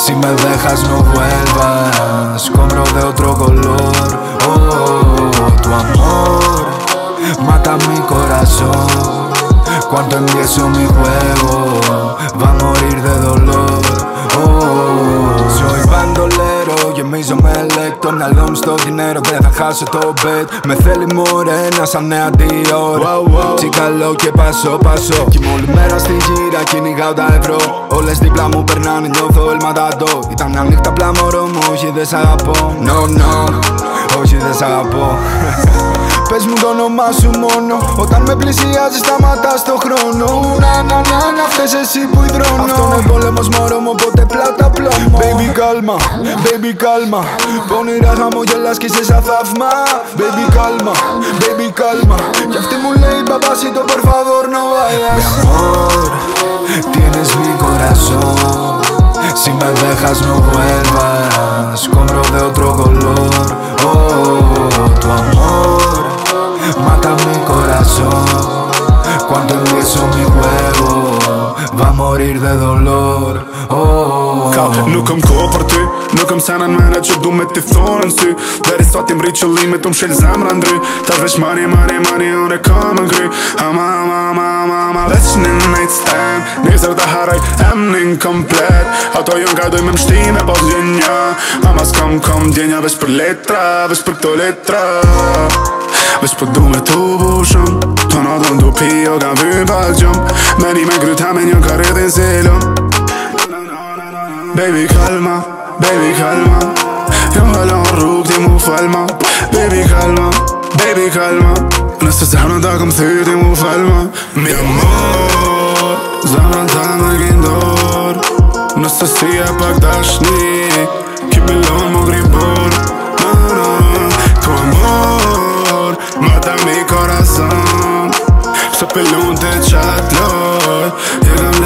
Si me dejas no vuelvas, compro de otro color. Tu amor mata mi corazón. Cuando empiezo mi juego va a morir de dolor. Soy bandolero, je mij som elektron. När de står dinero, dejas todo bet. Me θέλει morena σαν νέα Dior. Τσικαλό και πασό. Κοιμούλη μέρα στη γύρα, κυνηγάω τα ευρώ. Όλες δίπλα μου περνάνε, νιώθω ελματατό. Ήταν μια νύχτα απλά μωρό μου, όχι δεν σ' αγαπώ. No, όχι δεν σ' αγαπώ. Πες μου το όνομά σου μόνο. Όταν με πλησιάζεις σταματάς το χρόνο. Να φταίς εσύ που υδρώνω. Αυτό είναι πόλεμος μωρό μου, οπότε πλάτα πλώμο. Baby κάλμα. Πονηρά χαμογελάς κι είσαι σαν θαύμα. Baby κάλμα. Κι αυτή μου λέει papacito por favor no vayas. Mi amor, tienes mi corazón. Si me dejas no vuelvas, compro de otro color. Tu amor mata mi corazón. Cuando empiezo mi juego va a morir de dolor. Nuk këm kohë për ty, nuk këm sena në mene që du me t'i thonë në sy. Deri sa ti mri qëllime t'u m'shel zemra ndry. Ta veç mani, unë e kam në gry. Ama veç një night stand. Nesër të haraj emnin komplet. Ato jon ka doj me mshti me pas gjenja. Ama s'kam djenja veç për letra, veç për këto letra. Veç për du me t'u bushëm. Tona do ndu pi o ka vy pak gjëm. Meni me gryta me një ka rrëdhin zilëm. Baby kalma Jam hala në rrug ti mu falma. Baby kalma Nëse zemrën ta këm thy ti mu falma. Mi amor, zemrën ta me gjindor. Nëse si e pak dashni ki bilon mu gribor. Tu amor mata mi corazon. Se pelun te qatë lor.